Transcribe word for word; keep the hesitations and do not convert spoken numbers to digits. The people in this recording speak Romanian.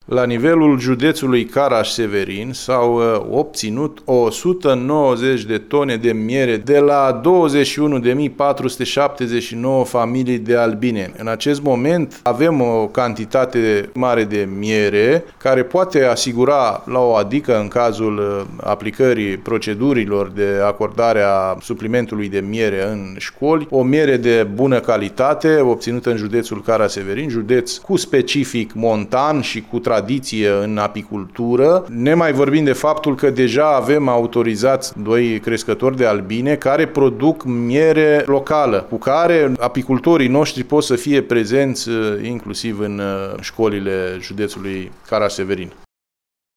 La nivelul județului Caraș-Severin s-au obținut o sută nouăzeci de tone de miere de la douăzeci și unu de mii patru sute șaptezeci și nouă familii de albine. În acest moment avem o cantitate mare de miere care poate asigura la o adică în cazul aplicării procedurilor de acordare a suplimentului de miere în școli, o miere de bună calitate obținută în județul Caraș-Severin, județ cu specific montan și cu tradiție în apicultură. Ne mai vorbim de faptul că deja avem autorizați doi crescători de albine care produc miere locală, cu care apicultorii noștri pot să fie prezenți inclusiv în școlile județului Caraș-Severin.